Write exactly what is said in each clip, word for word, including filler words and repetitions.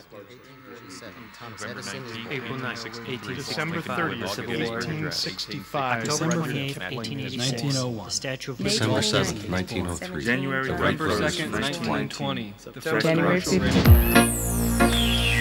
April ninth, December thirtieth, eighteen sixty-five, October twenty-eighth, eighteen eighty-six, nineteen oh one, Statue of December seventh, nineteen oh three, January November second, nineteen twenty, the first January commercial fifteenth.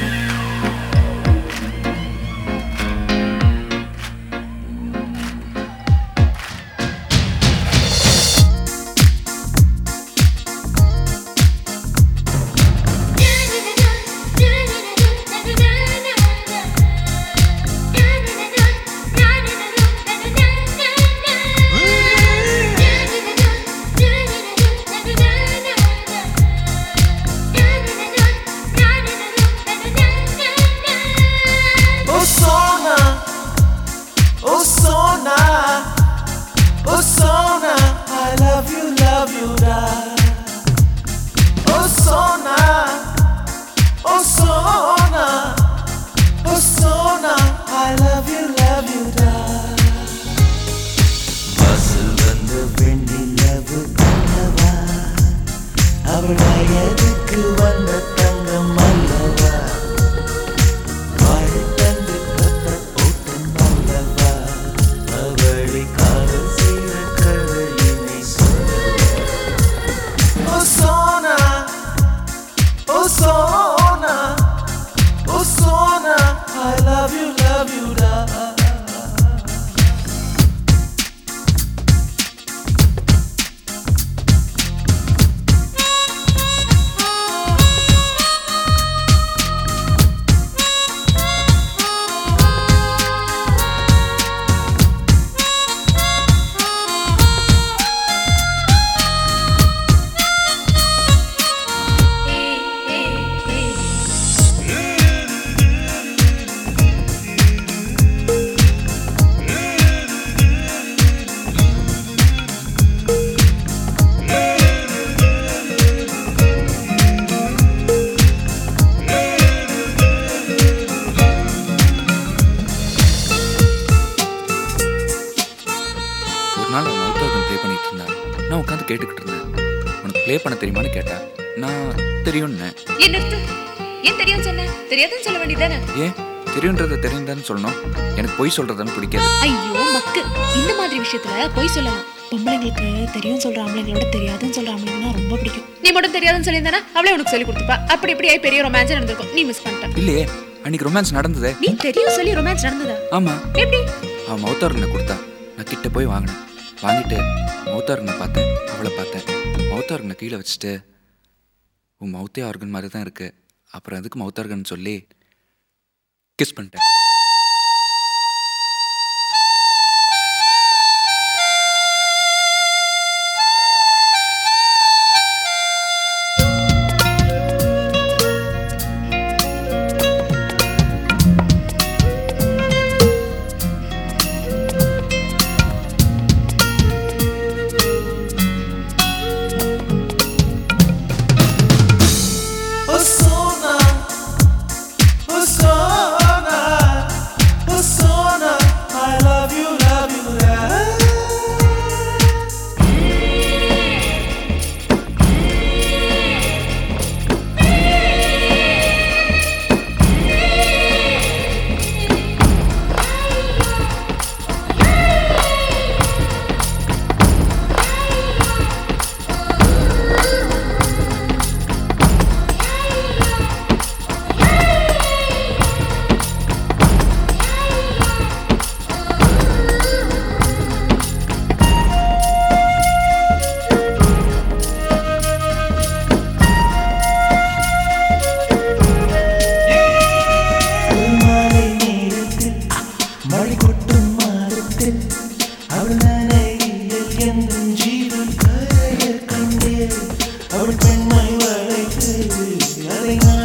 கேட்டுக்கிட்டு இருந்தேன். உனக்கு play பண்ண தெரியுமான்னு கேட்டேன். நான் தெரியும்னு. என்ன ஏன் தெரியும் சொன்ன? தெரியாதுன்னு சொல்ல வேண்டியதானே? ஏன் தெரியுன்றத தெரியுதான்னு சொல்லணும்? எனக்கு பொய் சொல்றதுன்னு பிடிக்காது. ஐயோ மக்கு, இந்த மாதிரி விஷயத்துல பொய் சொல்லலாம். பொம்பளைங்களுக்கு தெரியும் சொல்ற ஆம்பளைங்களோட தெரியாதுன்னு சொல்ற ஆம்பளைங்கன்னா ரொம்ப பிடிக்கும். நீ மட்டும் தெரியாதுன்னு சொல்லியிருந்தானா அவளே உனக்கு சொல்லி கொடுத்துப்பா. அப்படி இப்படி பெரிய ரொமான்ஸ் நடந்திருக்கும், நீ மிஸ் பண்ணிட்ட. இல்லையே, அன்னைக்கு ரொமான்ஸ் நடந்ததே. நீ தெரியும் சொல்லி ரொமான்ஸ் நடந்ததா? ஆமா. எப்படி? அவன் மௌத்தாரனை கொடுத்தா, நான் கிட்ட போய் வாங்கினேன். வாங்கிட்டு மௌத்தாரனை பார்த்தேன், அவளை பார்த்தேன். மௌத்தாரனை கீழே வச்சுட்டு, உன் மௌத்தே ஆர்கன் மாதிரி தான் இருக்கு, அப்புறம் அதுக்கு மௌத்தார்கன் சொல்லி கிஸ் பண்ணிட்டேன். அவள் பெண்மை வளைத்து அதை